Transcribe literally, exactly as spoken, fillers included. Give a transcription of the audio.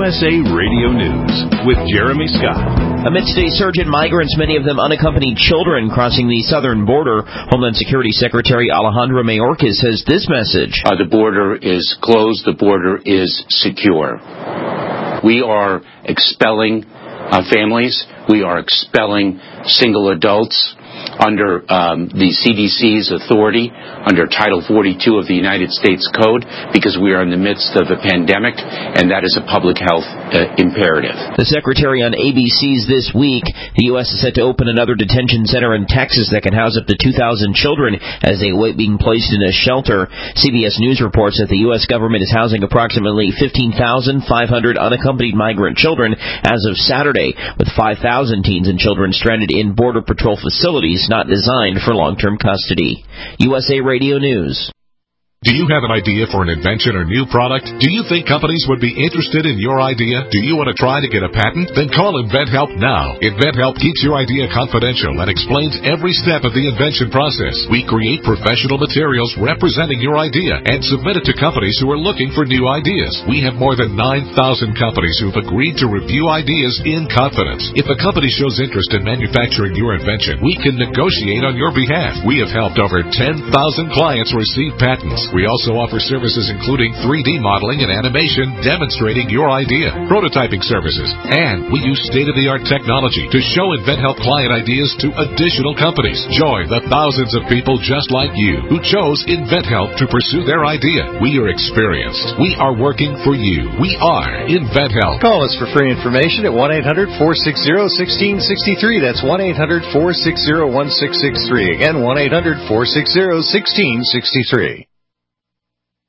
S A Radio News with Jeremy Scott. Amidst a surge in migrants, many of them unaccompanied children crossing the southern border, Homeland Security Secretary Alejandro Mayorkas says this message. Uh, the border is closed. The border is secure. We are expelling uh, families. We are expelling single adults under um, the C D C's authority, under Title forty-two of the United States Code, because we are in the midst of a pandemic, and that is a public health uh, imperative. The Secretary on A B C's This Week. The U S is set to open another detention center in Texas that can house up to two thousand children as they await being placed in a shelter. C B S News reports that the U S government is housing approximately fifteen thousand five hundred unaccompanied migrant children as of Saturday, with five thousand teens and children stranded in Border Patrol facilities not designed for long-term custody. U S A Radio News. Do you have an idea for an invention or new product? Do you think companies would be interested in your idea? Do you want to try to get a patent? Then call InventHelp now. InventHelp keeps your idea confidential and explains every step of the invention process. We create professional materials representing your idea and submit it to companies who are looking for new ideas. We have more than nine thousand companies who've agreed to review ideas in confidence. If a company shows interest in manufacturing your invention, we can negotiate on your behalf. We have helped over ten thousand clients receive patents. We also offer services including three D modeling and animation demonstrating your idea, prototyping services, and we use state-of-the-art technology to show InventHelp client ideas to additional companies. Join the thousands of people just like you who chose InventHelp to pursue their idea. We are experienced. We are working for you. We are InventHelp. Call us for free information at one eight hundred four six zero one six six three. That's one eight hundred four six zero one six six three. Again, one eight hundred four six zero one six six three.